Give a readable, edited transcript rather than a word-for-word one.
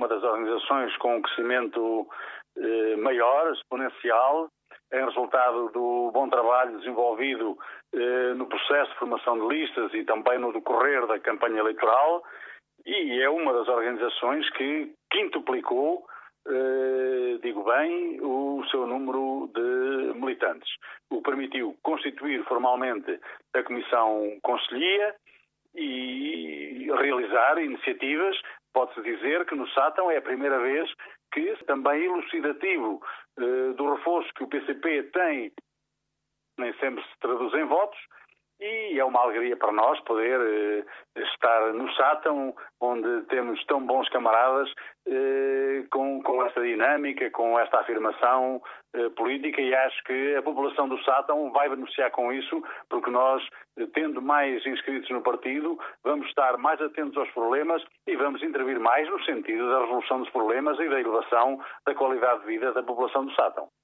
uma das organizações com um crescimento maior, exponencial, em resultado do bom trabalho desenvolvido no processo de formação de listas e também no decorrer da campanha eleitoral, e é uma das organizações que quintuplicou, digo bem, o seu número de militantes. O permitiu constituir formalmente a Comissão Conselhia e realizar iniciativas. Pode-se dizer que no Sátão é a primeira vez que, também elucidativo do reforço que o PCP tem, nem sempre se traduz em votos, e é uma alegria para nós poder estar no Sátão, onde temos tão bons camaradas, com esta dinâmica, com esta afirmação política, e acho que a população do Sátão vai beneficiar com isso, porque nós, tendo mais inscritos no partido, vamos estar mais atentos aos problemas e vamos intervir mais no sentido da resolução dos problemas e da elevação da qualidade de vida da população do Sátão.